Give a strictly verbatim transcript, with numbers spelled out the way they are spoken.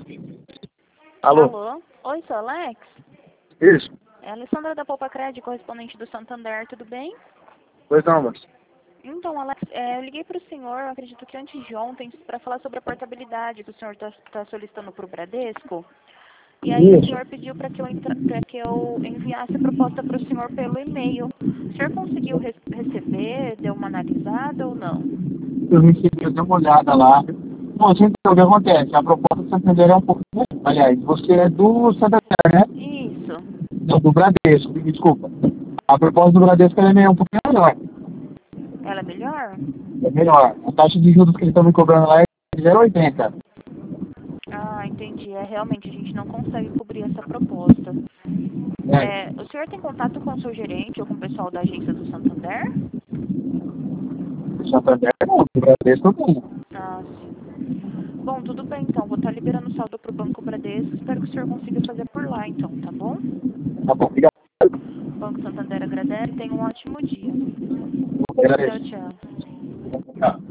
Alô? Alô? Oi, sou Alex? Isso? É a Alessandra da Poupa Cred, correspondente do Santander, tudo bem? Pois não, mas... Então, Alex, é, eu liguei para o senhor, acredito que antes de ontem, para falar sobre a portabilidade que o senhor está solicitando para o Bradesco. E aí o Isso. senhor pediu para que, eu entra- pra que eu enviasse a proposta para o senhor pelo e-mail. O senhor conseguiu re- receber, deu uma analisada ou não? Eu recebi, eu dei uma olhada lá. Bom, gente, o que acontece? A proposta do Santander é um pouco... Aliás, você é do Santander, né? Isso. Não, do Bradesco, me desculpa. A proposta do Bradesco ela é meio um pouquinho melhor. Ela é melhor? É melhor. A taxa de juros que eles estão me cobrando lá é zero vírgula oitenta. Ah, entendi. É, realmente, a gente não consegue cobrir essa proposta. É. É, o senhor tem contato com o seu gerente ou com o pessoal da agência do Santander? O Santander não, o Bradesco eu tenho. Ah, sim. Bom, tudo bem então. Vou estar liberando saldo para o Banco Bradesco. Espero que o senhor consiga fazer por lá então, tá bom? Tá bom, obrigado. Banco Santander agradece e tenha um ótimo dia. Eu Tchau, agradeço. tchau. Tchau.